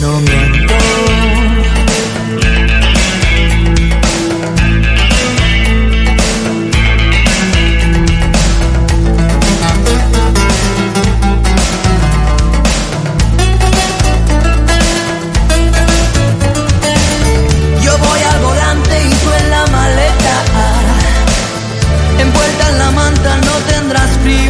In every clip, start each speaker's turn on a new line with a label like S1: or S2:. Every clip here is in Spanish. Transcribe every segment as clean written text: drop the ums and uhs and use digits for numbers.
S1: no miento. Yo voy al volante y tú en la maleta, envuelta en la manta no tendrás frío.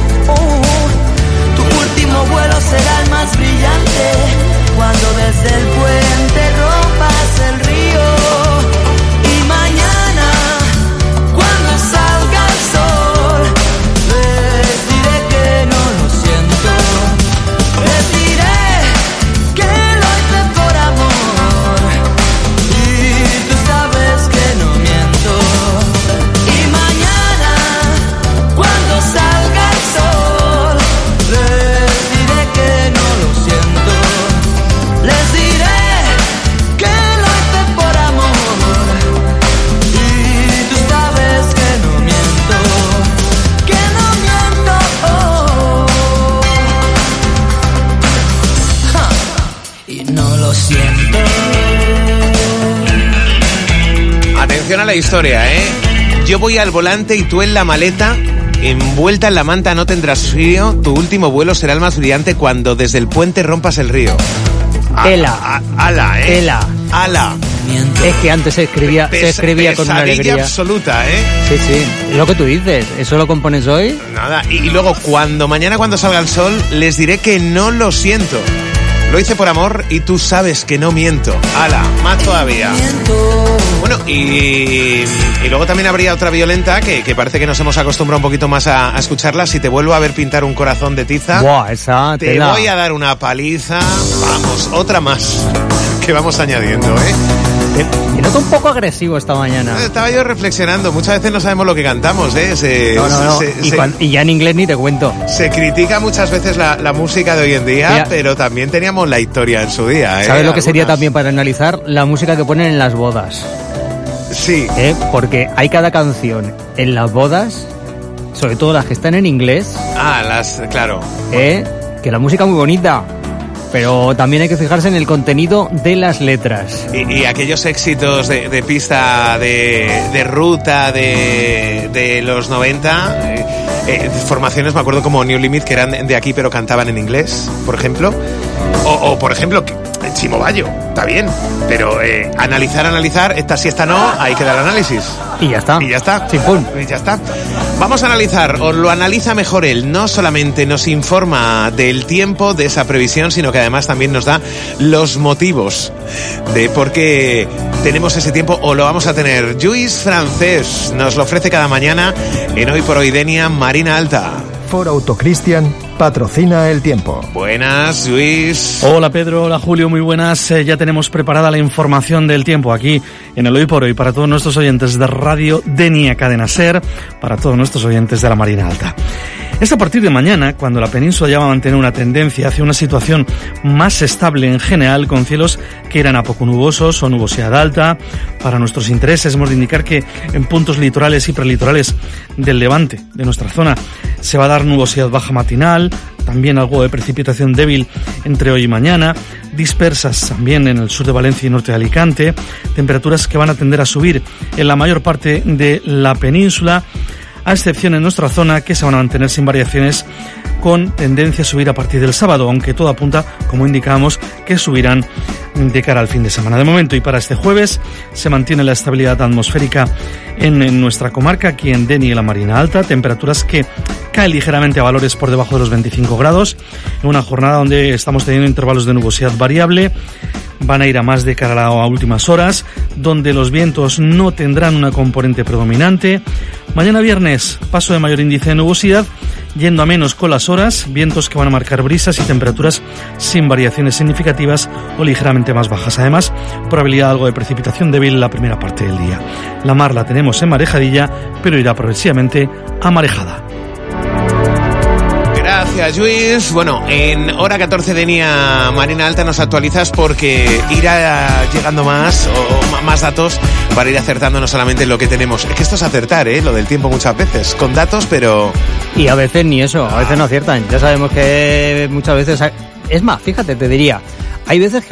S1: Tu último vuelo será el más brillante cuando desde el puente rompas el río. Y mañana, cuando salga el sol, les diré que no lo siento. Les diré que lo hice por amor y tú sabes que no miento. Y mañana, cuando salga el sol, les diré que no lo siento. Les diré que lo hice por amor y tú sabes que no miento. Que no miento. Y no lo siento.
S2: Atención a la historia, ¿eh? Yo voy al volante y tú en la maleta, envuelta en la manta no tendrás frío, tu último vuelo será el más brillante cuando desde el puente rompas el río. Ala, ¿eh? Ala.
S3: Es que antes se escribía con una alegría
S2: absoluta, ¿eh?
S3: Sí, sí, lo que tú dices, ¿eso lo compones hoy?
S2: Nada, y luego mañana cuando salga el sol, les diré que no lo siento. Lo hice por amor y tú sabes que no miento. Ala, más todavía. Bueno, y luego también habría otra violenta que parece que nos hemos acostumbrado un poquito más a escucharla. Si te vuelvo a ver pintar un corazón de tiza,
S3: buah, esa
S2: te voy a dar una paliza. Vamos, otra más que vamos añadiendo, ¿eh?
S3: Me noto un poco agresivo esta mañana.
S2: Estaba yo reflexionando, muchas veces no sabemos lo que cantamos, ¿eh?
S3: No. Y ya en inglés ni te cuento.
S2: Se critica muchas veces la música de hoy en día, pero también teníamos la historia en su día, ¿eh?
S3: ¿Sabes lo que sería también para analizar? La música que ponen en las bodas.
S2: Sí.
S3: Porque hay cada canción en las bodas, sobre todo las que están en inglés.
S2: Claro.
S3: Que la música es muy bonita, pero también hay que fijarse en el contenido de las letras.
S2: Y aquellos éxitos de pista, de ruta de los 90, formaciones, me acuerdo como New Limit, que eran de aquí pero cantaban en inglés, por ejemplo. O por ejemplo, Chimo Bayo, está bien, pero analizar, esta sí, esta no, hay que dar análisis.
S3: Y ya está. Chimpún.
S2: Y ya está. Vamos a analizar, o lo analiza mejor él, no solamente nos informa del tiempo, de esa previsión, sino que además también nos da los motivos de por qué tenemos ese tiempo o lo vamos a tener. Lluís Francés nos lo ofrece cada mañana en Hoy por Hoy Denia, Marina Alta.
S4: Ford Autocristian patrocina el tiempo.
S2: Buenas, Luis.
S5: Hola, Pedro. Hola, Julio. Muy buenas. Ya tenemos preparada la información del tiempo aquí en el Hoy por Hoy para todos nuestros oyentes de Radio Denia Cadena Ser, para todos nuestros oyentes de la Marina Alta. Es a partir de mañana cuando la península ya va a mantener una tendencia hacia una situación más estable en general, con cielos que irán a poco nubosos o nubosidad alta. Para nuestros intereses hemos de indicar que en puntos litorales y prelitorales del levante de nuestra zona se va a dar nubosidad baja matinal, también algo de precipitación débil entre hoy y mañana, dispersas también en el sur de Valencia y norte de Alicante, temperaturas que van a tender a subir en la mayor parte de la península, a excepción en nuestra zona, que se van a mantener sin variaciones, con tendencia a subir a partir del sábado, aunque todo apunta, como indicábamos, que subirán de cara al fin de semana. De momento, y para este jueves, se mantiene la estabilidad atmosférica en nuestra comarca, aquí en Denia y la Marina Alta, temperaturas que caen ligeramente a valores por debajo de los 25 grados, en una jornada donde estamos teniendo intervalos de nubosidad variable. Van a ir a más de cara a últimas horas, donde los vientos no tendrán una componente predominante. Mañana viernes, paso de mayor índice de nubosidad, yendo a menos con las horas, vientos que van a marcar brisas y temperaturas sin variaciones significativas o ligeramente más bajas. Además, probabilidad de algo de precipitación débil en la primera parte del día. La mar la tenemos en marejadilla, pero irá progresivamente a marejada.
S2: Gracias, Luis. Bueno, en hora 14 de Denia Marina Alta nos actualizas porque irá llegando más datos para ir acertando no solamente lo que tenemos. Es que esto es acertar, lo del tiempo muchas veces, con datos, pero...
S3: Y a veces ni eso, a veces no aciertan. Ya sabemos que muchas veces... Es más, fíjate, te diría, hay veces que